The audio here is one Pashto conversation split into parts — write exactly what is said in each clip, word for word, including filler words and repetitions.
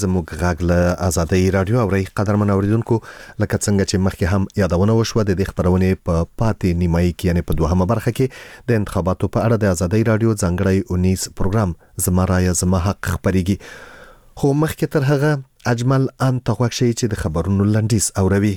زموږ غږ له آزادۍ رادیو اوري قدرمن اوریدونکو لکه څنګه چې مخکې هم یادونه وشوه د دې خبرونه په پاتې نیمایي کې یعنی په دوهمه برخه کې د انتخاباتو په اړه د آزادۍ رادیو ځانګړی اونیس پروګرام زما رایه زما حق خبريږي خو مخکې تر هغه اجمل ان تغوښ شي چې د خبرونو لنډیس اوروي.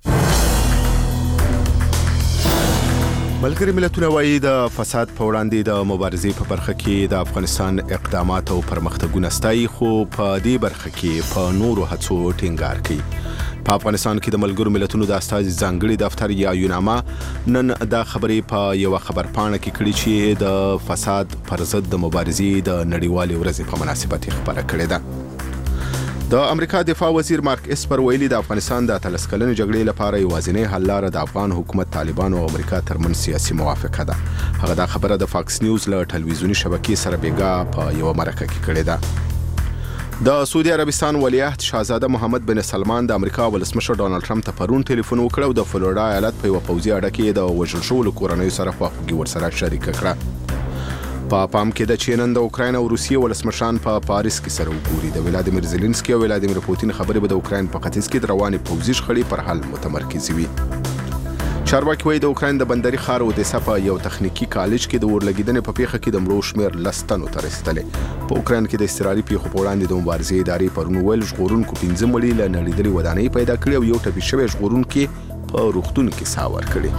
ملګری ملتونه وايي د فساد په وړاندې د مبارزې په برخه کې د افغانستان اقدامات او پرمختګونه ستایي خو په دې برخه کې په نورو هڅو ټینګار کوي. په افغانستان کې د ملګرو ملتونو د استازي ځانګړي دفتر یا یوناما نن دا خبرې په یو خبرپاڼه کې کړي چې د فساد پر ضد د مبارزې د نړیوالې ورځې په مناسبت خبره کړې ده. د امریکا دفاع وزیر مارک اسپر ویلي د افغانستان د اتلس کلنې جګړې لپاره یوازینی حل لاره د افغان حکومت طالبان او امریکا ترمنځ سیاسي موافقه ده. هغه دا خبره د فاکس نیوز له ټلویزیوني شبکې سره بیګا په یو مرکه کې کړې ده. د سعودي عربستان ولیعهد شاهزاده محمد بن سلمان د امریکا ولسمشر ډونالد ټرمپ ته پرون ټلیفون وکړ او د فلوریدا ایالت په یو پوځي اډه کې د وژل شوو کورنیو سره خواخوږي ورسره شریک کړه. په پام کې د چین د اوکراین او روسیې ولسمشران په پاریس کې سره وګوري. د ولادیمیر زيلنسکي او ولادیمیر پوتین خبرې به د اوکراین په ختیځ کې د رواني پوځي شخړې پر حل متمرکز وي. چارواکي وايي د اوکراین د بندري ښار اودیسا په یو تخنیکی کالج کې د اورلګیدنې په پیښه کې د مړو شمېر لستنو ته رسیدلی. په اوکراین کې د استراري پیښو په وړاندې د مبارزې ادارې پرون ویل ژغورونکو پنځه مړي له نړیدلې ودانۍ پیدا کړي او یو ټپي شوی ژغورونکي په روغتون کې ساه ورکړي.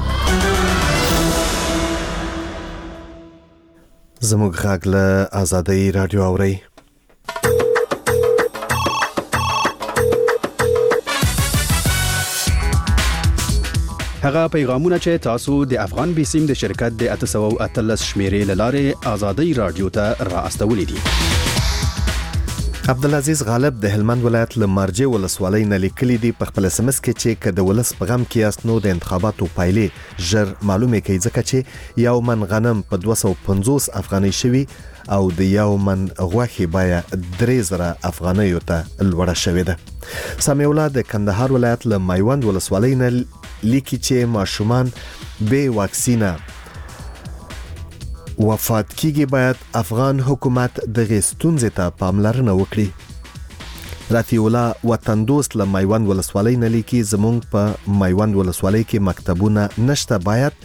زموږ غږ له آزادۍ رادیو اوري. هغه پیغامونه چې تاسو د افغان بیسیم د شرکت د اته سوه او اتلس شمیرې لاره آزادۍ رادیو ته را استولې دي. عبدالعزیز غالب د هلمند ولایت له مرجع ولسوالۍ نه لیکلي دي په خپل سمس کې چې کله ولس په غم کې است نو د انتخاباتو پایلې ژر معلومه کوي ځکه چې یو من غنم په دوه سوه او پنځوس افغانۍ شوی او د یو من غوښې بیه درې زره افغانیو ته لوړه شوې ده. سامي الله د کندهار ولایت له میوند ولسوالۍ نه لیکي چې ماشومان به واکسینه وفات کیږي باید افغان حکومت د غستونځ ته پاملرنه وکړي. رفیع الله وطن دوست له میوند ولسوالۍ نه لیکي زمونږ په میوند ولسوالۍ کې مکتبونه نشته باید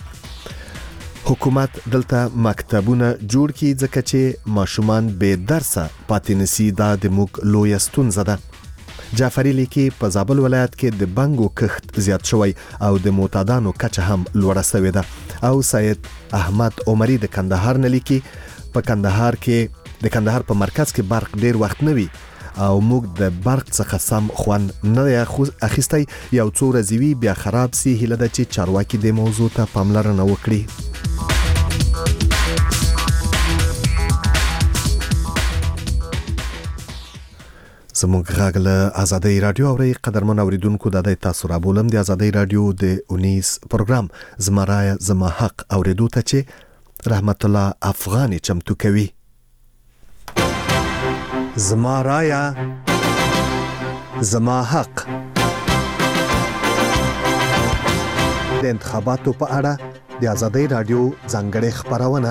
حکومت دلته مکتبونه جوړ کړي ځکه چې ماشومان به درسه پاتې نسی دا د موږ لوی ستونزه ده. جعفری لیکي په زابل ولایت کې د بنګو کښت زیات شوی او د معتادانو کچه هم لوړه شوې ده. او سید احمد عمری د کندهار نه لیکي په کندهار کې د کندهار په مرکز کې برق ډیر وخت نه وي او موږ د برق څخه سم خوند نه اخیستی یو څو ورځې وي بیا خراب سي هیله ده چې چارواکي د موضوع ته پاملرنه وکړي. زموږ غږ له آزادۍ رادیو اوري قدرمن اوریدونکو د دې تاسو را بولم د آزادۍ رادیو د اونیس پروګرام زما رایه زما حق اوریدو ته چې رحمت الله افغاني چمتو کوي. زما رایه زما حق د انتخاباتو په اړه د آزادۍ رادیو ځانګړې خبرونه.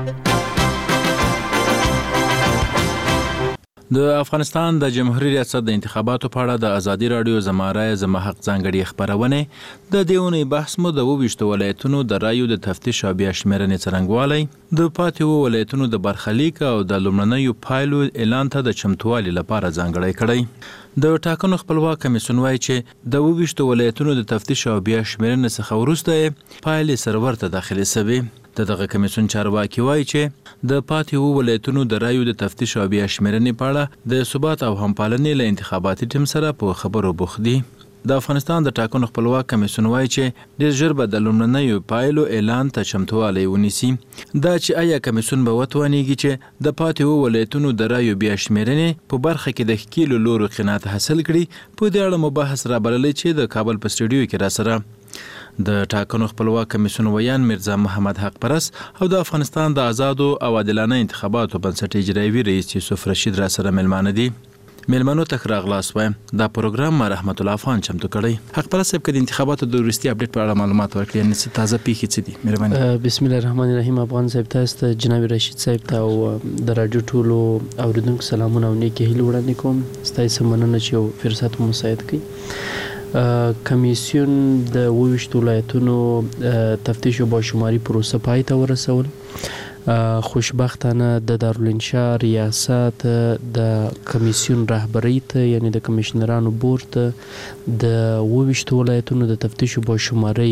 د افغانستان د جمهوریت ریاست د انتخاباتو په اړه د آزادۍ رادیو زما رایه زما حق ځانګړې خبرونه د دې اونۍ بحث مو د وویشتو ولایتونو د رایو د تفتیش او بیا شمیرنې څرنګوالی د پاتې ولایتونو د برخلیک او د لومړنیو پایلو اعلان ته د چمتووالي لپاره ځانګړی کړی. د ټاکنو خپلواک کمیسیون وایي چې د وویشتو ولایتونو د تفتیش او بیا شمیرنې څخه وروسته پایلې سرور ته داخلي شوې. د دغه کمیسیون چارواکي وایي چې د پاتې ولایتونو د رایو د تفتیش او بیا شمیرنې په اړه د ثبات او همپالنې له انتخاباتي ټیم سره په خبرو بوخت دي. د افغانستان د ټاکنو خپلواک کمیسیون وایي چې ډېر ژر به د لومړنیو پایلو اعلان ته چمتووالی ونیسي. دا چې آیا کمیسیون به وتوانیږي چې د پاتې ولایتونو د رایو بیا شمیرنې په برخه کې د ښکیلو لورو قناعت حاصل کړي په دې اړه مو بحث رابللی چې د کابل په سټوډیو کې راسره د ټاکنو خپلواک کمیسیون ویان میرزا محمد حق پرس او د افغانستان د آزادو او عادلانه انتخاباتو بنسټ اجرایوي رئیس یوسف رشید را سره ملمانه دي. میلمنو ته راغلاس وایم دا پروګرام ما رحمت الله افغان چمتو کړی. حق پر صاحب کدي انتخاباتو د وروستي اپډیټ په اړه معلومات ورکړي نه څه تازه پیښې څه دي مهرباني. بسم الله الرحمن الرحیم. افغان صاحب تاسو ته جناب رشید صاحب ته او د رادیو ټولو اوریدونکو سلامونه او نیکی هیله وړاندې کوم. ستاسو مننه چې یو فرصت مو مساعد کړي. کمیسیون د وویشت ولایتونو تفتیش او باشماري پروسه پای ته ورسول. خوشبختانه د دارالانشا ریاست د کمیسیون رهبری ته یعنی د کمیشنرانو بورډ ته د وویشت ولایتونو د تفتیش او باشماري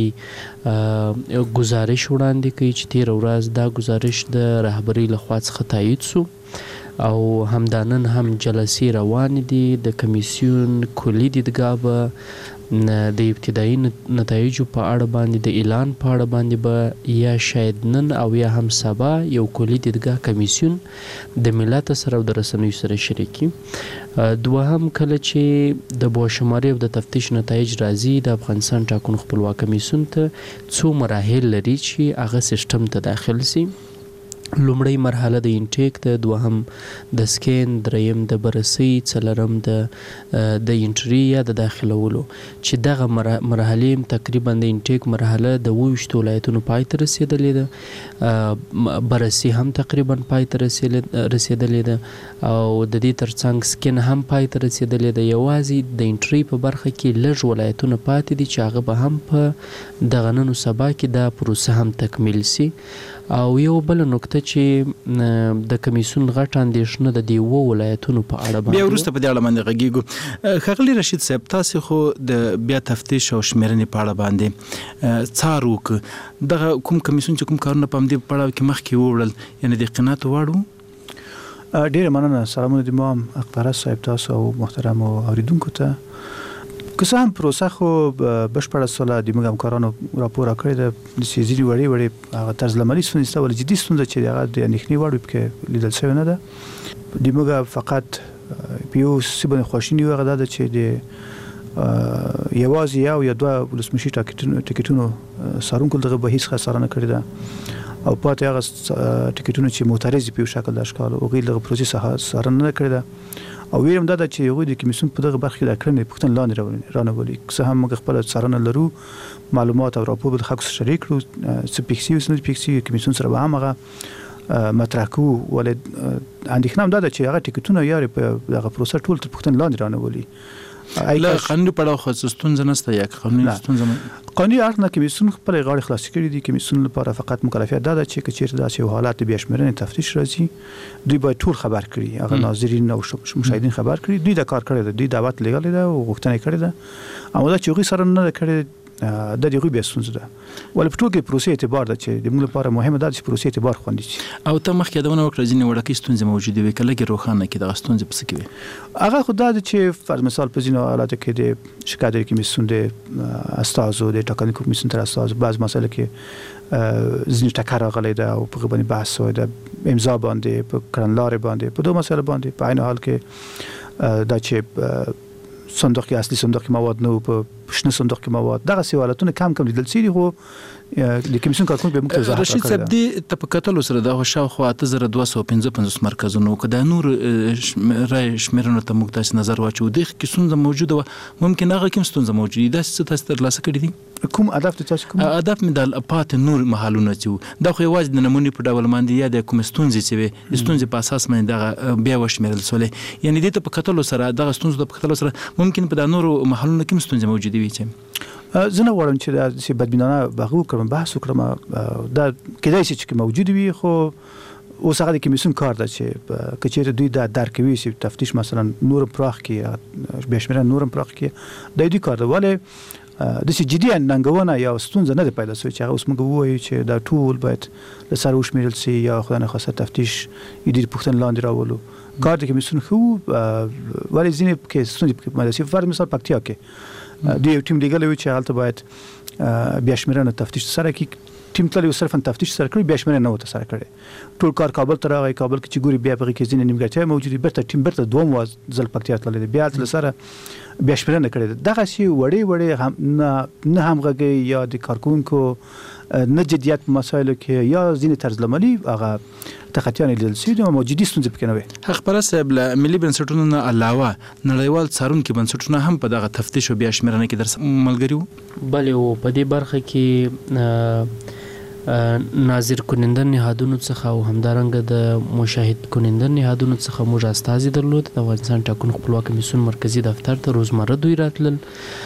گزارش وړاندې کوي چې تیر ورځ دا گزارش د رهبری لخوا څخه تایید شو او همدانن هم جلسې روان دي. د کمیسیون کلی دیدګاه به د ابتدایي نتایجو په اړه باندې د اعلان په اړه باندې به یا شاید نن او یا هم سبا یو کلی دیدګاه کمیسیون د ملت سره او د رسنیو سره شریکي. دوهم کله چې د باشماري او د تفتیش نتایج راځي د افغانستان ټاکنو خپلواک کمیسیون ته څو مراحل لري چې هغه سیستم ته داخل سي. لومړی مرحله د انټیک ده، دوهم د سکین، دریم د بررسۍ، څلورم د د انټري یا د داخلولو چې دغه مرحلې تقریبا د انټیک مرحله د اووه ولایتونو پای ته رسیدلې ده، بررسي هم تقریبا پای ته رسیدلې ده او د دې ترڅنګ سکین هم پای ته رسیدلې ده. یوازې د انټري په برخه کې لږ ولایتونه پاتې دي چې هغه به هم په دغه نن سبا کې دا پروسه هم تکمیل سي. او یو بل نکته چې د کمیسیون غټ اندېښنه د دې اووه ولایتونو په اړه باندې بیا وروسته په دې اړه باندې غږیږو. ښاغلی رشید صاحب، تاسو خو د بیا تفتیش او شمیرنې په اړه باندې څار وکړ، دغه کوم کمیسیون چې کوم کارونه په همدې پړاو کې مخکې ووړل، یعنې د قناعت وړ وو؟ ډېره مننه. سلامونه د ما هم اقبال صاحب تاسو او محترم اوریدونکو ته. که څه هم پروسه خو بشپړه سوله د موږ همکارانو راپور راکړی ده، د ځینې وړې وړې هغه طرز العملي ستونزې شته، ولې جدي ستونزه چې هغه د اندېښنې وړ وي پکې لیدل شوې نه ده. د موږ فقط په یو څه باندې خواشیني یو هغه دا ده چې د یوازې یو یا دوه ولسمشي ټکټونو څارونکو دغه به هېڅ خساره نه کړې ده او پاتې هغه ټکټونه چې معترض په یو شکل د اشکال هغوی دغه پروسې څارنه نه کړې ده. او ویرم دا ده چې هغوی د کمیسیون په دغه برخه کې د کړنې پوښتنې لاندې رانهولي. که څه هم موږ خپله څارنه لرو، معلومات او راپور به د خلکو سره شریک کړو، څه پېښ شوي څه نه پېښ شوي، کمیسیون سره به هم هغه مطرح کوو. ولې اندېښنه هم دا ده چې هغه ټکټونه یارې په دغه پروسه ټول تر پوښتنې لاندې رانهولي. له قانوني پړاو خو ستونزه نشته یا قانوني ستونزه؟ قانوني اړخ نه، کمیسیون خپل غاړې خلاصې کړي دي. کمیسیون لپاره فقط مکلفیت دا ده چې که چېرته داسې یو حالت د بیا شمېرنې تفتیش راځي، دوی باید ټول خبر کړي، هغه ناظرین او مشاهدین خبر کړي. دوی دا کار کړی ده، دوی دعوت لېږلی ده او غوښتنه یې کړې ده. اما دا چې هغوی سره نه ده کړې دا د هغوی بیا ستونزه ده. ولې په ټول کې پروسې اعتبار ده چې د موږ لپاره مهمه ده چې پروسې اعتبار خوندي شي. او ته مخکې یادونه وکړه ځینې وړکۍ ستونزې موجودې وي، که لږې روښانه کړي دغه ستونزې په څه کې وي؟ هغه خو دا ده چې فرض مثال په ځینو حالاتو کې د شکایت د کمیسیون د استازو د ټاکنیزو کمیسیون تر استازو بعض مسایلو کې ځینې ټکر راغلی ده او په هغه باندې بحث شوی ده، امضا باندې، په کړنلارې باندې، په دوه مسایلو باندې. په عین حال کې دا چې صندوق کې اصلي صندوق کې مواد نه و، په شنه صندوق کې مواد، دغه سوالاتونه کم کم لیدل شوي. خو د کمیسیون کارکونکو به موږ ته وضاحت راکړی. رشید صاحب، دې ته په کتلو سره دا شاوخوا اته زره دوه سوه پنځه پنځوس مرکزونه که دا نور رای شمیرنو ته موږ تاسې نظر واچو، دې کې ستونزه موجوده وه، ممکن هغه کې هم ستونزه موجوده وي، داسې څه تاسې ترلاسه کړي دي؟ کوم هدف ته تاسو کوم هدف مې د پاتې نور محلونه چې وو، دا خو یوازې د نمونې په ډول باندې یا د کومې ستونزې چې وي د ستونزې په اساس باندې دغه بیا وشمېرل سولې. یعنې دې ته په کتلو سره دغه ستونزو ته په کتلو سره ممکن په دا نورو محلونو کې هم ستونزې موجودې وي. چې زه نه غواړم چې داسې بدبینانه هغه وکړم، بحث وکړم، دا کېدای شي چې موجود وي، خو اوس هغه د کمیسیون کار ده چې که چېرته دوی دا درک کوي چې تفتیش مثلا نورم پراخ کړي، بیا شمېرنه نورم پراخ کړي، دا دوی کار ده. ولې داسې جدي ننګونه یا ستونزه نه ده پیدا شوې چې هغه اوس موږ ووایو چې دا ټول باید له سره وشمېرل شي یا خدای نخواسته تفتیش یې د پوښتنې لاندې راولو. کار د کمیسیون ښه و، ولې ځینې پکې ستونزې پکې پیدا شوې. فرض مثال پکتیا کې دوی یو ټیم لیږلی و چې هلته باید بیا شمېرنه تفتیش سره کړي، ټیم تل یو صرف تفتیش سره کړی بیا شمېرنه نه وته سره کړی ټول کار کابل ته راغی کابل کې چې ګوري بیا په کې ځینې نیمګړتیاوې موجودې بیرته ټیم بیرته دوم واز ځل پکتیا تللی دی بیا تل سره بیا شمېرنه کړې ده دغه شی وړې وړې هم نه نه همغږي یا د کارکونکو نه جدیت په مسایلو کې یا ځینې طرزالعملي هغه تخطیان لیدل شوي دي او موجودي ستونزې پکې نه وي حق پرست صاحب له ملي بنسټونو نه علاوه نړیوال څارونکي بنسټونه هم په دغه تفتیش او بیا شمېرنه کې درس ملګري وو بلې و په دې برخه کې ناظر کننده نهادونو څخه او همدارنګه د مشاهد کننده نهادونو څخه موږ استازي درلود د افغانستان ټاکنو خپلواک کمیسیون مرکزی دفتر ته روزمره دوی راتلل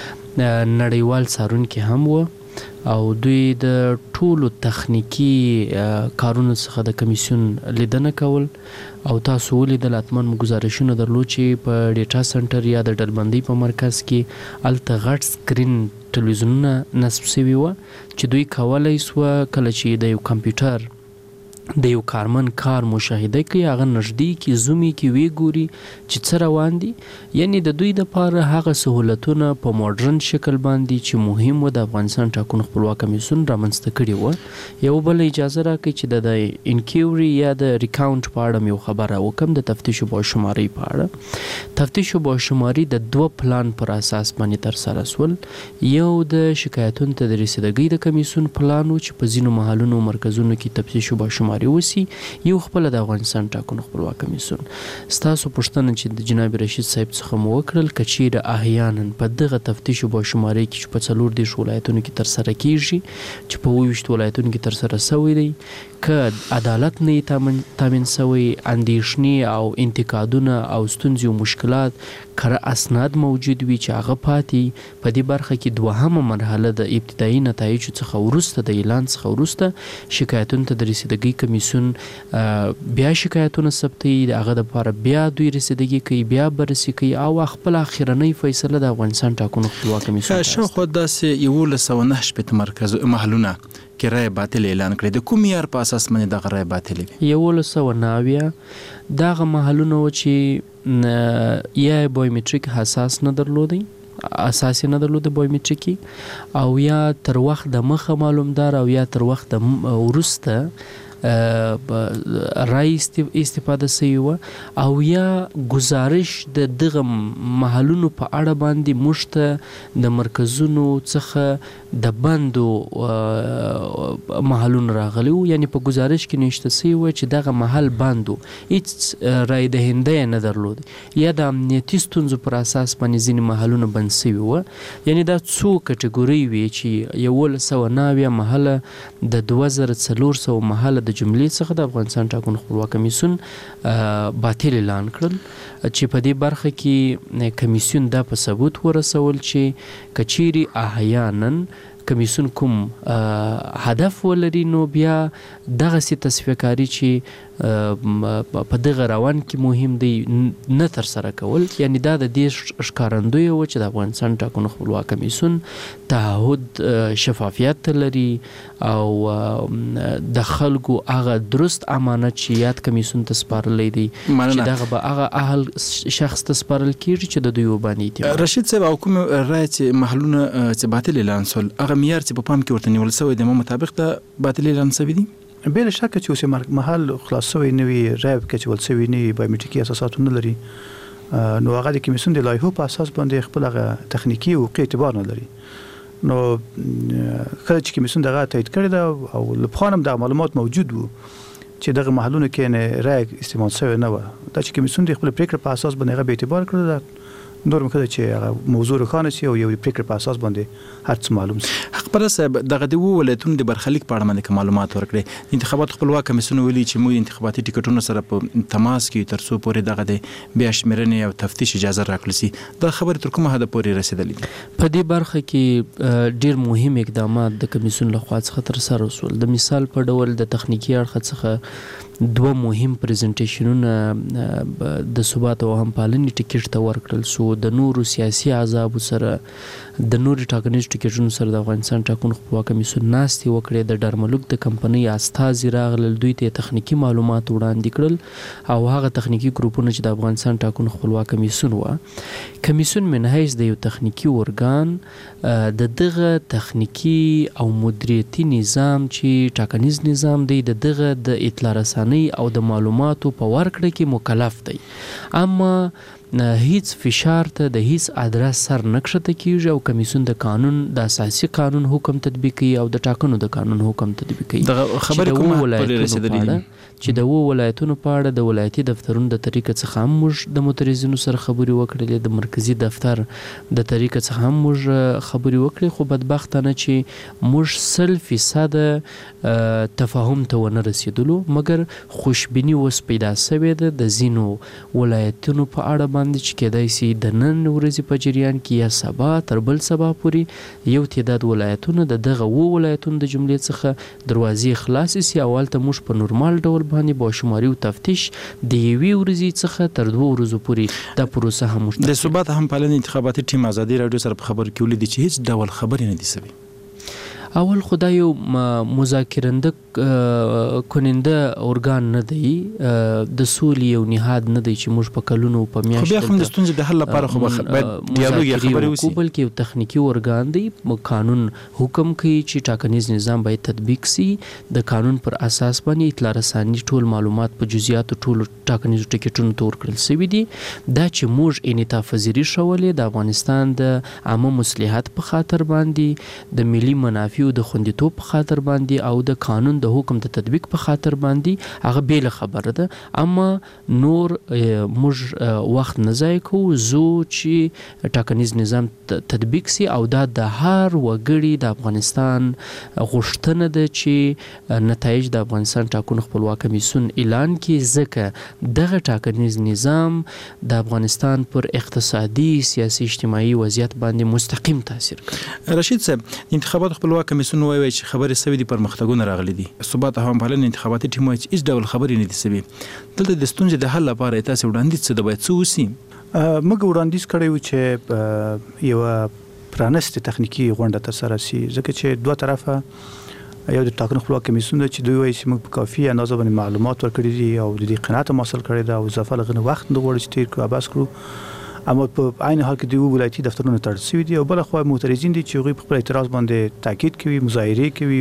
نړیوال څارونکي هم و او دوی د ټولو تخنیکی کارونو څخه د کمیسیون لیدنه کول او تاسو ولیدل اتمن گزارشونه درلود چې په ډیټا سنټر یا د ډلبندۍ په مرکز کې الته غټ سکرین ټلویزیونونه نصب شوي وو چې دوی کولای سو کله چې د یو کمپیوټر د یو کارمن کار مشاهده کوي هغه نږدې کې زومي کې وی ګوري چې څه روان دي یعنی د دوی لپاره هغه سہولتونه په ماډرن شکل باندې چې مهم و د افغانستان ټاکنو خپلواک کمیسیون رامنځته کړي و یو بل اجازه راکړي چې د انکیوري یا د ریکاونټ په اړه یو خبره وکم د تفتیش او شماري په اړه تفتیش او شماري د دوه پلان پر اساس باندې تر سره سول یو د شکایتونو ته د رسیدګۍ د کمیسیون پلان و چې په ځینو محلونو مرکزونو کې تفتیش او شماري وسی یو خپل د افغانستان ټاکنو خپلواک کمیسیون ستاسو پوښتنه چې د جناب رشید صاحب څخه مو وکړل کچیر احیانا په دغه تفتیش او شماري کې په څلور د ولایتونو کې تر سره کیږي چې په ویشت ولایتونو کې تر سره سوی دی که عدالت نه تامین تامین سوی اندیشنې او انتقادونه او ستونزې او مشکلات کره اسناد موجود وي چې هغه پاتې په دې برخه کې دوهمه مرحله د ابتدایي نتایجو څخه وروسته د اعلان څخه وروسته شکایتونو ته د رسیدګۍ کمیسیون بیا شکایتونه ثبتوي د هغه لپاره بیا دوی رسیدګي کوي بیا بررسي کوي او خپل اخرنۍ فیصله د افغانستان ټاکنو خپلواک کمیسیون شاوخوا داسې یولس سوه نهه شپېته مرکز محلونه کې رای باطل اعلان کړی د کوم معیار په اساس باندې دغه رای باطل وي یولس سوه نهه دغه محلونه و چې یا بایومټریک حساس نه درلودی اساسي نه درلوده بایومټریکي او یا تر وخت د مخه معلومدار او یا تر وخت د ورسته رای استفاده سوی و او یا گزارش د دغه محلونو په اړه باندې مشته د مرکزونو څخه د بندو محلونو راغلی و یعنی په گزارش کې نشته سوی و چې دغه محل بندو هیڅ رای دهنده نه درلود یا د امنیتي ستونزو پر اساس باندې ځینې محلونه بند سوي و یعنی دا څو کټګورۍ وي چې یولس سوه نهه محله د دوه زره څلور سوه محله د جملې څخه د افغانستان ټاکنو خپلواک کمیسیون باطل اعلان کړل چې په دې برخه کې کمیسیون دا په ثبوت ورسول چې کچيري احیانا کمیسیون کوم هدف ولري نو بیا دغه سي تصفیه کاری چې په دغه روان کې مهم دی نه تر سره کول یعنی دا د دې ښکارندوی و چې د افغانستان ټاکنو خپلواک کمیسیون تعهد شفافیت لري او د خلکو هغه درست امانت چې یاد کمیسیون ته سپارلی دی چې دغه به هغه اهل شخص ته سپارل کیږي چې د دوی وبانې رشید صاحب او کوم رای چې محلونه چې باطل اعلان سول هغه معیار چې په پام کې ورته نیول شوی د مطابق د باطل اعلان شوی دی بل شک چې اوسه محل خلاص شوی نوی رایب کې چې ول شوی نه بایومټریکي اساساتونه لري نو هغه د کمیسیون د لایحو په اساس باندې خپل هغه تخنیکی او اعتبار نه لري نو کله چې کمیسیون دغه تایید کړی دا او لپخانم د معلومات موجود وو چې دغه محلونه کې نه رای استعمال شوی نه و دا چې کمیسیون د خپل پریکړه په اساس باندې هغه به اعتبار کړی نور مکه چې موضوع خانه سي او یو پریکړه په اساس باندې هر څه معلوم سي حق پر صاحب دغه د ولایتونو د برخلیک په اړه باندې معلومات ورکړي انتخابات خپلواک کمیسیون ویلي چې موږ انتخاباتي ټیکټونو سره په تماس کې تر څو پورې دغه د بیا شمېرنې او تفتیش اجازه راکړل سي دا خبره تر کومه حد پورې رسیدلې په دې برخه کې ډیر مهم اقدامات د کمیسیون لخوا څخه تر سره وسول د مثال په ډول د تخنیکی اړخ څخه دوه مهم پریزنټیشنونه د ثبات او همپالنې ټیکټ ته ورکړل سو. د نورو سیاسي احزابو سره د نورو ټاکنیزو ټیکټونو سره د افغانستان ټاکنو خپلواک کمیسیون ناستې وکړې. د ډرملوک د کمپنۍ استازي راغلل، دوی ته تخنیکی معلومات وړاندې کړل او هغه تخنیکی ګروپونه چې د افغانستان ټاکنو خپلواک کمیسیون و کمیسیون من حیث د یو تخنیکی ارګان د دغه تخنیکی او مدیریتي نظام چې ټاکنیز نظام دی د دغه د اطلاع رسانۍ او د معلوماتو په ورکړه کې مکلف دی، اما هیڅ فشار ته د هیڅ ادرس سر نه کښته کیږي او کمیسیون د قانون د اساسي قانون حکم تطبیقي او د ټاکنو د قانون حکم تطبیقي. د خبرې کومه پورې رسیدلې دي چې د وو ولایتونو په اړه د ولایتي دفترونو د طریقې څخه هم موږ د مترجمینو سره خبرې وکړلې، د مرکزی دفتر د طریقې څخه هم موږ خبرې وکړې، خو بدبختانه چې موږ سل فیصد تفاهم ته ونه رسیدلو، مګر خوشبینی اوس پیدا شوې ده د ځینو ولایتونو په اړه باندې چې کېدای شي د نن ورځې په جریان کې یا سبا تر بل سبا پورې یو تعداد ولایتونه د دغه وو ولایتونو د جملې څخه دروازې خلاصې سي او هلته موږ په نورمال ډول باندې باشماري او تفتیش د یوې ورځې څخه تر دوه ورځو پورې دا پروسه هم موږ د ثبات همپالنې انتخاباتي ټیم ازادي راډیو سره په خبر کې ولیدي چې هیڅ ډول خبرې نه دي سوي. اول خدای یو مذاکرنده کننده ارګان نه دی، د سولې یو نهاد نه دی چې موږ په کلونو په میاشتو خو بیا هم د ستونزې د حل لپاره خو باید ډیالوګ یا خبرې وشي، بلکې یو تخنیکی ارګان دی، قانون حکم کوي چې ټاکنیز نظام باید تطبیق سي، د قانون پر اساس باندې اطلاع رساني ټول معلومات په جزئیاتو ټول ټاکنیزو ټیکټونو ته ورکړل شوي دي. دا چې موږ انعطاف پذیري ښولې د افغانستان د عامه مصلحت په خاطر باندې، د ملي منافعو د خوندیتوب په خاطر باندې او د قانون د حکم د تطبیق په خاطر باندې، هغه بیله خبره ده. اما نور موږ وخت نه ضایع کوو، زو چې ټاکنیز نظام تطبیق سي او دا د هر وګړي د افغانستان غوښتنه ده چې نتایج د افغانستان ټاکنو خپلواک کمیسیون اعلان کړي، ځکه دغه ټاکنیز نظام د افغانستان پر اقتصادي، سیاسي، اجتماعي وضعیت باندې مستقیم تاثیر کوي. رشید صاحب، انتخابات خپلواک کمیسیون وایي چې خبرې سوي دي، پرمختګونه راغلي دي، ثبات او همپالنې انتخاباتي ټیم وایي چې هیڅ ډول خبرې نه دي سوي. دلته د ستونزې د حل لپاره تاسو وړاندیز څه د باید څه وسي؟ موږ وړاندیز کړی و چې یو پرانستې تخنیکی غونډه ترسره سي، ځکه چې دوه طرفه یو د ټاکنو خپلواک کمیسیون دی چې دوی وایي چې موږ په کافي اندازه باندې معلومات ورکړي دي او د دې قناعت هم حاصل کړی ده او اضافه لغنه وخت نه غواړي چې تیر کړو بس کړو، اما په عین حال کې د ولایتي دفترونو تړل شوي دي او بل خو معترضین دي چې هغوی په خپل اعتراض باندې تاکید کوي، مظاهرې کوي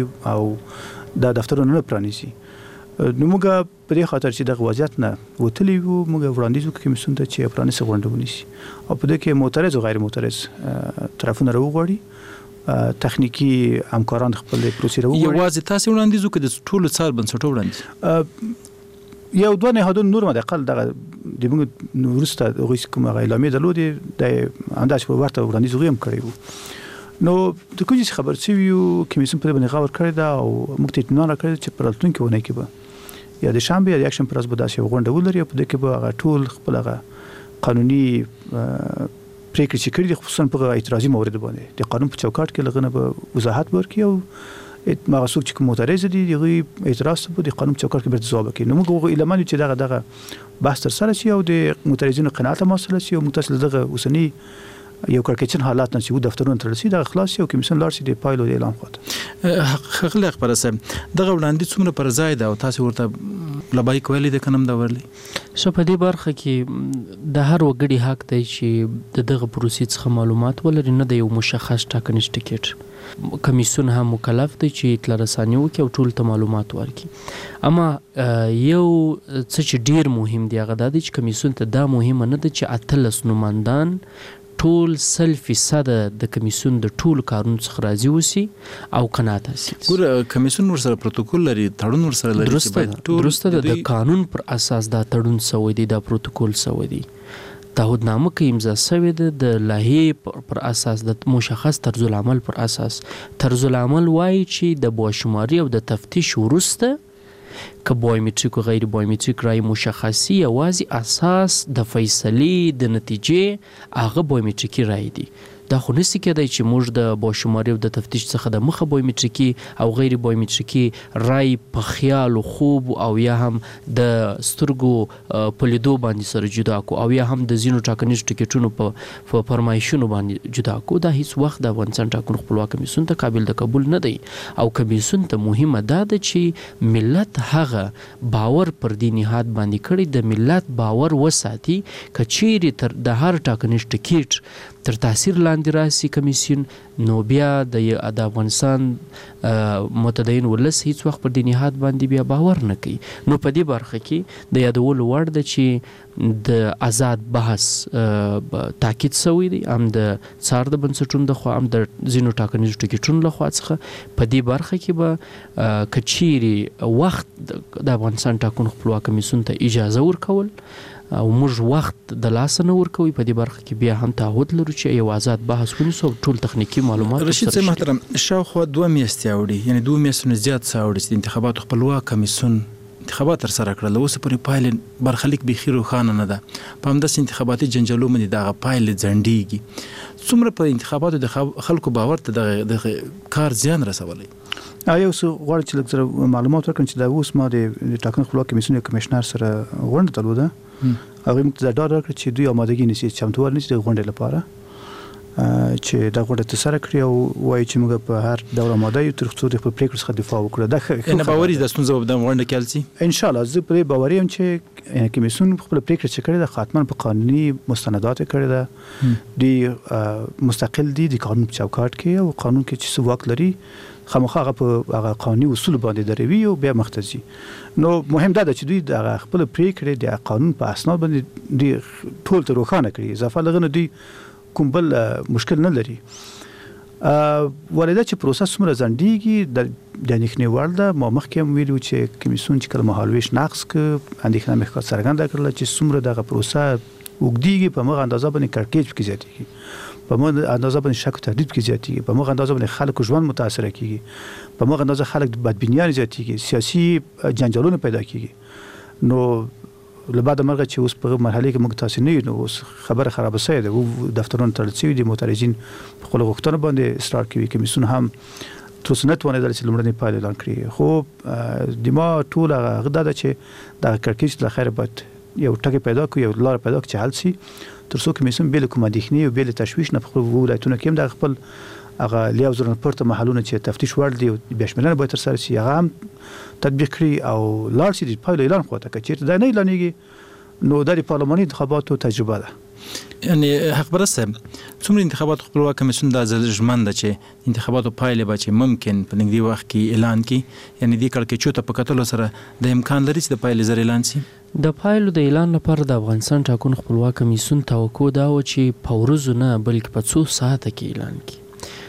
او دا دفترونه نه پرانیزي. نو موږ په دې خاطر چې دغه وضعیت نه وتلی وو، موږ وړاندیز وکړو کمیسیون ته چې پرانیسته غونډه ونیسي او په دې کې معترض او غیر معترض طرفونه راوغواړي، تخنیکی همکاران خپل پروسې راوغواړي. یوازې تاسو وړاندیز وکړئ د ټولو څار بنسټونو وړاندیز یو دوه نهادونو نور د اقل دغه د موږ وروسته هغوی کوم اعلامیې درلودې د انداز په ورته وړاندیز هغوی هم کړی وو. نو د کوم څه خبر شوي یو کمیسیون په دې باندې غور کړی ده او موږ ته اطمینان راکړی چې په راتلونکي اونۍ کې به یا د شنبې یا د یکشنبې په ورځ به داسې یوه غونډه ولري او په دې کې به هغه ټول خپل هغه قانوني پرېکړې چې کړي دي، خصوصا په اعتراضي موارد باندې د قانون په چوکاټ کې لغنه به وضاحت ورکړي او هغه څوک چې کوم معترض دي هغوی اعتراض ته د قانون چوکاټ کې بیرته ځواب وکړي. نو موږ هغوی ایله منو چې دغه دغه بحث ترسره شي او د معترضینو قناعت هم حاصله شي او موږ تاسو دغه اوسني یو کړکېچن حالات نه چې دفترونه تړل شي دغه خلاص شي او کمیسیون لاړ شي د پایلو د اعلان خواته. ښاغلی اخبار صاحب، دغه وړاندیز څومره پر ځای ده او تاسو ورته لبیک ویلي ده که نه هم ده ویلي؟ سو په دې برخه کې د هر وګړي حق دی چې د دغه پروسې څخه معلومات ولري، نه د یو مشخص ټاکنیز ټیکټ. کمیسیون هم مکلف دی چې اطلاع رساني وکړي او ټول ته معلومات ورکړي. اما یو څه چې ډیر مهم دی هغه دا دی چې کمیسیون ته دا مهمه نه ده چې اتلس نمایندان ټول سل فیصد د کمیسیون د ټول کارونو څخه راضي اوسي او قناعت حاصل شي. ګوره کمیسیون ورسره پروتوکول لري، تړون ورسره لري چې باید ټول درسته د قانون پر اساس دا تړون شوی دی، دا پروتوکول شوی دی، تعهدنامه کې امضا شوې ده د لایحې پر اساس، د مشخص طرز العمل پر اساس. طرز العمل وایي چې د باشماري او د تفتیش وروسته که بایومتریک او غیر بایومتریک رای مشخصي، یوازې اساس د فیصلې د نتیجې هغه بایومتریکي رای دی. دا خو نسی کېدای چې موږ د باشماري او د تفتیش څخه د مخه بایومټریکي او غیر بایومټریکي رای په خیال او خوب او یا هم د سترګو په لیدو باندې سره جدا کو او یا هم د ځینو ټاکنیزو ټکټونو په فرمایشونو باندې جدا کو. دا هیڅ وخت د افغانستان ټاکنو خپلواک کمیسیون ته قابل د قبول نه دی او کمیسیون ته مهمه دا ده چې ملت هغه باور پر دې نهاد باندې کړي، د ملت باور وساتي. که چیرې تر د هر ټاکنیز ټکټ تر تاثیر لاندې راسي کمیسیون، نو بیا د افغانستان متدین ولس هیڅ وخت پر دې نهاد باندې بیا باور نه کوي. نو په دې برخه کې د یادولو وړ ده چې د آزاد بحث تاکید شوی دی، هم د څار د بنسټونو د خوا هم د ځینو ټاکنیزو ټکټونو له خوا څخه. په دې برخه کې به که چیرې وخت د افغانستان ټاکنو خپلواک کمیسیون ته اجازه ورکول او موږ وخت د لاسه نه ورکوي، په دې برخه کې بیا هم تعهد لرو چې یو آزاد بحث ونیسو، ټول تخنیکی معلومات. رشید صاحب محترم، شاوخوا دوه میاشتې اوړي، یعنی دوه میاشتې زیات اوړي چې د انتخاباتو خپلواک کمیسیون انتخابات تر سره کړل. اوس پورې پایلې برخلیک بخیر روښانه نه ده. په همداسې انتخاباتي جنجالو باندې دغه پایلې ځنډېږي. څومره په انتخاباتو د خلکو باور ته د کار زیان رسولی؟ یو څه غواړم چې لږ زره معلومات ورکړم چې دا اوس ما د ټاکنو خپلواک کمیسیون کمشنر سره غونډه درلوده. هغه موږ ته ډاډ راکړ چې دوی آمادګي نیسي، چمتووالی نیسي د غونډې لپاره چې دا غونډه ترسره کړي او وایي چې موږ په هر ډول آماده یو تر څو د خپل پریکړو څخه دفاع وکړو. دا ښه باوري ده ستونزه به د غونډه کې حل شي ان شاء الله. زه پرې باوري یم چې کمیسیون خپل پریکړه چې کړې ده حتما په قانوني مستندات کړې ده، دی مستقل دي د قانون په چوکاټ کې او قانون کې چې څه واک لري خامخا هغه په هغه قانوني اصول باندې دروي او بیا مختزي. نو مهم دا ده چې دوی د خپل پریکړې د قانون په اساس باندې دی ټول ته روښانه کړي، اضافه لغنه دی کوم بل مشکل نه لري. ولدا چې پروسس څومره ځنډېږي د اندېښنې وړ ده. ما مخکې هم ویلو چې کمیسیون چې کله مهالویش نقص ک اندېښنه مخکې څرګنده کړل چې څومره دغه پروسه وګړيږي، په مغه اندازه باندې کړکېچ کې زیاتېږي، په مغه اندازه باندې شک او تردید کې زیاتېږي، په مغه اندازه باندې خلک ژوند متاثر کیږي، په مغه اندازه خلک بدبینیان زیاتېږي، سیاسي جنجالونه پیدا کیږي. نو لبعد مرغه چې اوس په مرحله کې موږ تاسو نه نو اوس خبره خراب شوه ده، او دفترونه تړل شوي دي، معترضین په خپل غوښتنه باندې اصرار کوي. کمیسیون هم تر څو نه توانیدل چې لومړنی پایله اعلان کړي. خو د ما ټول هغه غدا ده چې د کړکېچ د خیر بعد یو ټکی پیدا کوي، یو لار پیدا کوي چې حل شي، تر څو کمیسیون بل کوم اندېښنې او بل تشویش نه په خپل ولایتونو کې هم د خپل هغه لیاو زرن پورته محلونه چې تفتیش وړ دي او بیا شمېرنه به تر سره شي هغه هم تطبیق کړي او لار شي د پایله اعلان خواته کوي. چې دا نه اعلانېږي نو د پارلماني انتخاباتو تجربه ده. یعنی حق برسه څومره انتخابات خپلواک کمیسیون د ځلژمن ده چې انتخاباتو پایله به چې ممکن په نږدې وخت کې اعلان کړي، یعنی د کړکېچو ته په کتلو سره د امکان لري چې د پایلې زر اعلان شي؟ د پایلو د اعلان لپاره د افغانستان ټاکنو خپلواک کمیسیون توقع دا و چې په ورځو نه بلکې په څو ساعته کې اعلان کړي.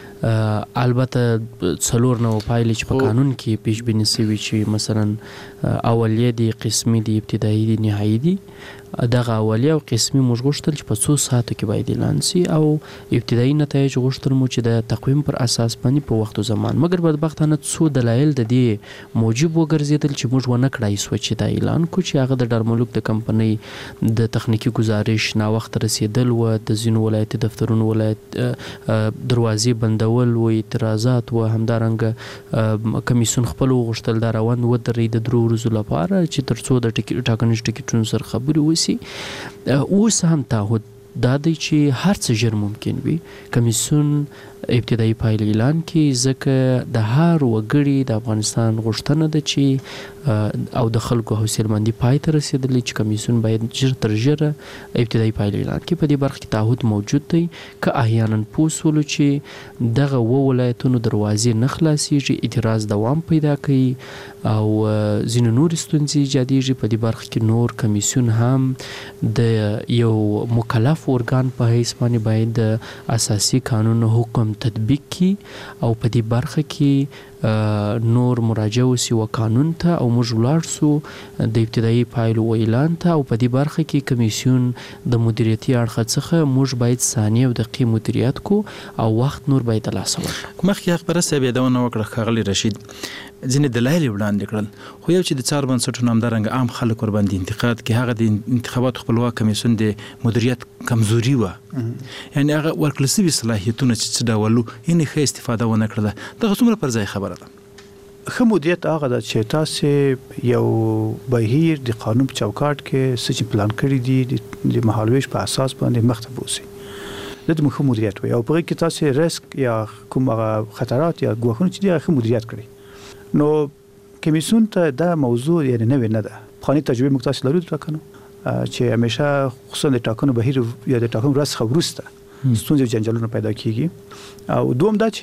البته څلور نو پایلې چې په قانون کې پیش بینی شوي چې مثلا اولیه دي، قسمي دي، ابتدایي دي، نهایي دي. دغه اولیه او قسمي موږ غوښتل چې په څو ساعتو کې باید اعلان شي او ابتدایي نتایج غوښتل مو چې د تقویم پر اساس باندې په وخت او زمان. مګر بدبختانه څو دلایل د دې موجب وګرځیدل چې موږ ونه کړای سو چې دا اعلان کو چې هغه د ډارملوک د کمپنۍ د تخنیکی گزارش نا وخت رسیدل و د ځینو ولایتي دفترونو ولایت دروازې بندول و اعتراضات و همدارنګه کمیسیون خپل غوښتل دا روان و درې د درو ورځو لپاره چې ترڅو د ټاکنیز ټکټونو سره خبرې وشي. اوس هم تعهد دا دی چې هر څه ژر ممکن وي کمیسیون ابتدایي پایله اعلان کړي، ځکه د هر وګړي د افغانستان غوښتنه ده چې او د خلکو حوصله‌مندي پای ته رسیدلې چې کمیسیون باید ژر تر ژره ابتدایي پایله اعلان کړي. په دې برخه کې تعهد موجود دی که احیانا پوسولو چې دغه و ولایتونو دروازې نه خلاصېږي، اعتراض دوام پیدا کوي او ځینې نورې ستونزې ایجادېږي. په دې برخه کې نور کمیسیون هم د یو مکلف ارګان په حیث باندې باید د اساسي قانون حکم تطبیق کی او په دې برخه کې نور مراجعه وسی و قانون ته او موږ ولاړ سو د ابتدایي پایلو اعلان ته او په دې برخه کې کمیسیون د مدیریتي اړخ څخه موږ باید ثانیه او دقیق مدیریت کو او وخت نور باید لاسه ورکړو. مخکې خبره سبه دا نه وکړه خغلی رشید ځینې دلایل وړاندې کړل خو یو چې د څار بنسټونو همدارنګه عام خلک ور باندې انتقاد کې هغه د انتخاباتو خپلواک کمیسیون د مدیریت کمزوري و یعنی هغه ورکړل شوي صلاحیتونه چې څه ډول یې ښه استفاده ونه کړله دغه څومره پر ځای خبره ده ښه مدیریت هغه ده چې تاسې یو بهیر د قانون په چوکاټ کې څه چې پلان کړي دي د مهالویش په اساس باندې مخ ته بوځي د ښه مدیریت وي او په هغې کې تاسې رسک یا کوم هغه خطرات یا ګواښونه چې دي هغه ښه مدیریت کړي نو کمیسیون ته دا موضوع یعنی نوې نه ده پخواني تجربې موږ تاسې لرو د ټاکنو چې همیشه خصوصا د ټاکنو بهیر یا د ټاکنو ورځ څخه وروسته ستونزې او جنجالونه پیدا کیږي او دوم دا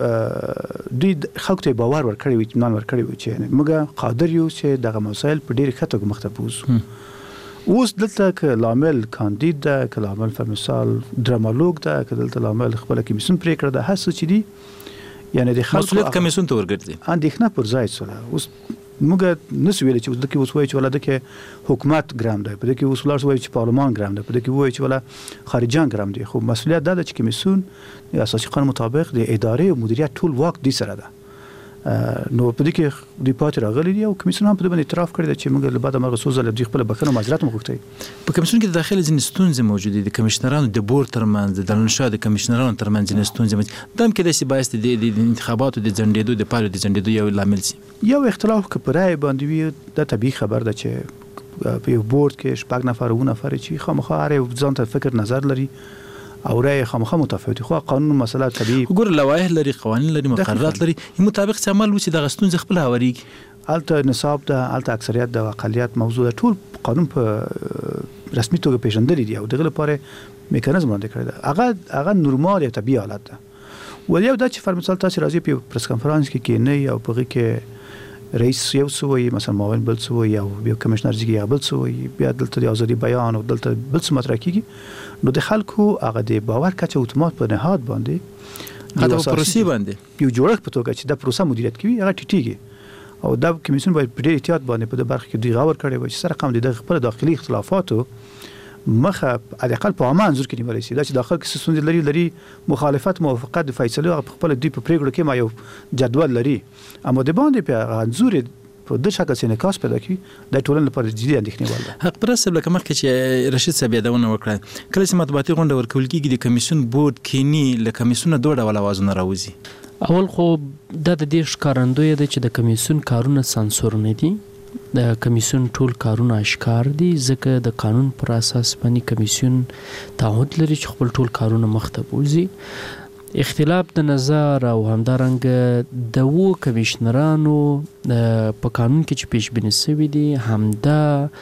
چې دوی خلکو ته باور ورکړی وي اطمینان ورکړی وي چې موږ قادر یو چې دغه مسایل په ډېرې ښه توګه مخ ته بوځو اوس دلته که لامل کاندید ده که لامل په مثال ډرامالوګ ده که دلته لامل خپله کمیسیون پرېکړه ده هر څه چې دي یعنی د خلکو مسؤلیت کمیسیون ته ورګرځي اندېښنه پر ځای شوله اوس موږ نسو ویلی چې دلته اوس وایي چې ولا دلته حکومت ګرام دی په دې کې اوس ولاړ وایي چې پارلمان ګرام دی په دې کې وایي چې ولا خارجیان ګرام دي خو مسؤلیت دا ده چې کمیسیون د اساسي قانون مطابق د ادارې او مدیریت ټول واک دې سره ده نو په دې کې د پاتې راغلي دي او کمیسیون هم په دې باندې اعتراف کړی دی چې موږ له بعده مرغه سوزه له خپل بخښنه معذرت مو غوښتي په کمیسیون کې د داخلي ځینې ستونزې موجودې دي د کمیشنرانو د بورډ ترمنځ د دارالانشا د کمیشنرانو ترمنځ ځینې ستونزې دا هم کېدای شي باعث د انتخاباتو د ځنډېدو د پایلو د ځنډېدو یو لامل شي یو اختلاف که په رایې باندې وي دا طبیعي خبر ده چې په یو بورډ کې شپږ نفر اووه نفر چې خامخا هر یو ځان ته فکر نظر لري او رای خامخا متفاوت خو قانون مسله طبيعي ګور لوایح لري قوانين لري مقررات لري مطابق عمل وشي د غستون خپل هوريږي الته نصاب ده الته اکثریت د اقلیت موضوع ده ټول قانون په رسمي توګه پیژندل دي او دغه لپاره میکانیزم وړاندې کړی ده هغه هغه نورمال او طبيعي حالت ده ولې دا چې فرمثال تاسو راځي په پریس کانفرنس کې کې نه او په کې رئیس یو سوی مثلا معاون بل سوی او بیا کمشنر زیږي بل سوی بیا دلته د ازادي بیان او دلته بل څه مطرح کیږي نو د خلکو هغه د باور کچه اتومات په نهاد باندې هغه پروسې باندې یو جوړښت په توګه چې د پروسه مدیریت کوي هغه ټیټیږي او د کمیسیون باید په ډېر احتیاط باندې په د برخه کې دی غور کړی وي چې سره قوم د خپل داخلي اختلافاتو مخه على الاقل په عمان انځور کې نیول شي دا چې داخل کې ستونزې لري لري مخالفت موافقت د فیصله په خپل دی په پریکړه کې ما یو جدول لري اما د باندې په انځور په د شکل سینه کاس پیدا کی د ټولنې لپاره جدي اندېښنې ولده حق پرسب لکه مخکې چې رشید صاحب یادونه وکړه کله چې مطبوعاتي غونډه ورکول کېږي د کمیسیون بورډ کینی له کمیسیونه دوه ډول اوازونه راوځي اول خو دا د دې ښکارندوی دی چې د کمیسیون کارونه سانسور نه دي د کمیسیون ټول کارونه اشکار دي ځکه د قانون پر اساس باندې کمیسیون تعهد لري چې خپل ټول کارونه مخته بوځي اختلاف د نظر او همدارنګه د وو کمیشنرانو په قانون کې چې پیش بینی شوی دي همدا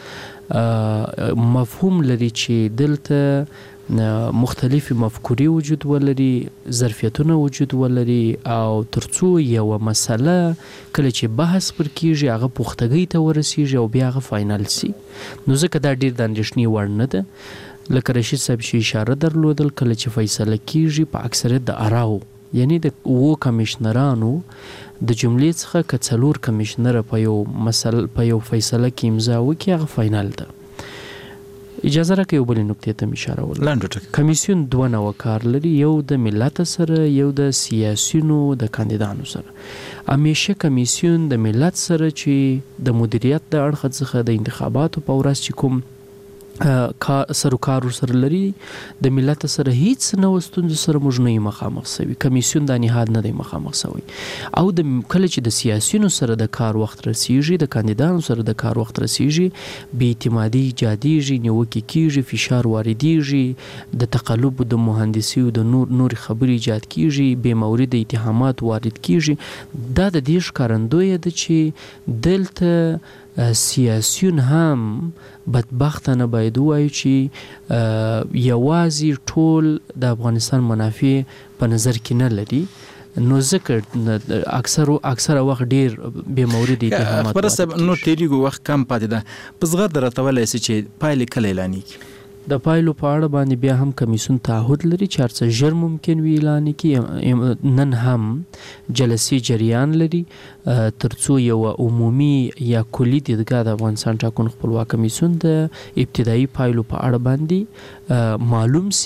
مفهوم لري چې دلته مختلفی مفکورې وجود ولري ظرفیتونه وجود ولري او ترڅو یو مسله کله چې بحث پر کیږي هغه پختګۍ ته ورسیږي او بیا هغه فاینل سي نو ځکه دا ډیر د اندېښنې وړ نه ده لکه رشید صاحب شي اشاره درلودل کله چې فیصله کیږي په اکثریت د اراو یعنی د وو کمیشنرانو د جملې څخه که څلور کمیشنر په یو مسله په یو فیصله کې امضا وکړي هغه فاینل ده اجازه راکړئ یو بلې نکتې ته اشاره وکړم کمیسیون دوه نوع کار لري یو د ملت سره یو د سیاسیونو د کاندیدانو سره همیشه کمیسیون د ملت سره چې د مدیریت د اړخ څخه د انتخاباتو په ورځ چې کوم سر کار سره لري د ملت سره هیڅ نو ستونزې سره موږ نه مخامخ سوي کمیسیون د نهاد نه دی مخامخ سوي او د کله چې د سیاسيونو سره د کار وخت رسیږي د کاندیدانو سره د کار وخت رسیږي بې اعتمادي ایجادیږي نیوکې کیږي فشار واردیږي د تقلب د مهندسي او د نور نور خبري ایجاد کیږي بې مورد اتهامات وارد کیږي دا د دې ښکارندوی ده چې دلته سیاسیون هم بدبختانه باید وایي چې یوازې ټول د افغانستان منافع په نظر کې نه لري نو ځکه اکثر اکثر وخت ډیر بې مورد اتهامات خبره سب نو تیریږي وخت کم پاتې ده په زغر درتولای سي چې پایلې کله اعلانېږي د پایلو په اړه باندې بیا هم کمیسیون تعهد لري چې هر څه ژر ممکن وي اعلان کړي نن هم جلسې جریان لري ترڅو یو عمومي یا کلی دیدګاه د افغانستان ټاکنو خپلواک کمیسیون د ابتدایي پایلو په اړه باندې معلوم سي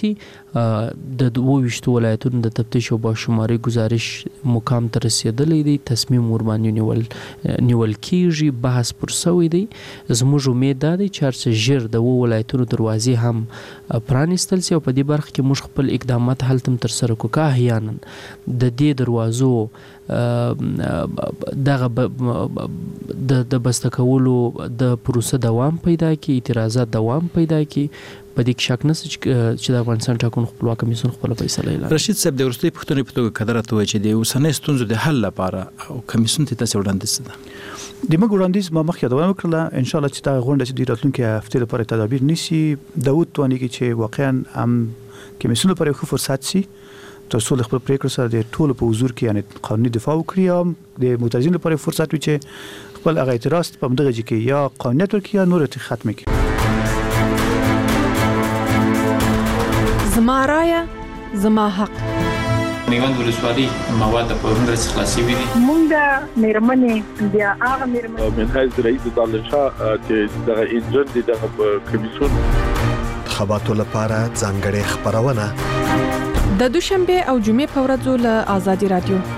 د دوه ولایتونو د تفتیش او باشماري گزارش مقام ته رسیدلی دی، تصمیم ورباندې نیول نیول کیږي، بحث پر سوی دی. زموږ امید دا دی چې هر څه ژر د و ولایتونو دروازې هم پرانیستل سي او په دې برخه کې موږ خپل اقدامات هلته تر سره کوو. که احیانا د دې دروازو دغه د بسته کولو د پروسه دوام پیدا کی، اعتراضات دوام پیدا کی، په دې کې شک نشته چې د افغانستان ټاکنو خپلواک کمیسیون خپل فیصله اعلان. رشید صاحب د ورستۍ پښتنې په توګه قدرت وایي چې د اوسنۍ ستونزو د حل لپاره او کمیسیون ته تاسو وړاندیز ده. د موږ وړاندیز ما مخکې یادونه وکړه، ان شاء الله چې دا غونډه چې د راتلونکي هفته لپاره تدابیر نیسي، داود توانیږي چې واقعا هم کمیسیون لپاره یو فرصت سي تر څو خپل پریکړه سره د ټولو په حضور کې یعنی قانوني دفاع وکړي، او د معترضین لپاره فرصت وي چې خپل هغه اعتراض په مدغه کې یا قانونیت ورکړي یا نور ختم کړي. زما رایه زما حق. میوند ولسوالۍ مواد په ورنډ څخه خلاصي وي. مونږ د میرمنې بیا هغه میرمنې من حیث رئیس دالشا چې دغه انجن دي دغه کمیسیون خبراتو لپاره ځانګړې خبرونه د دوشنبه او جمعې په ورځو له آزادي رادیو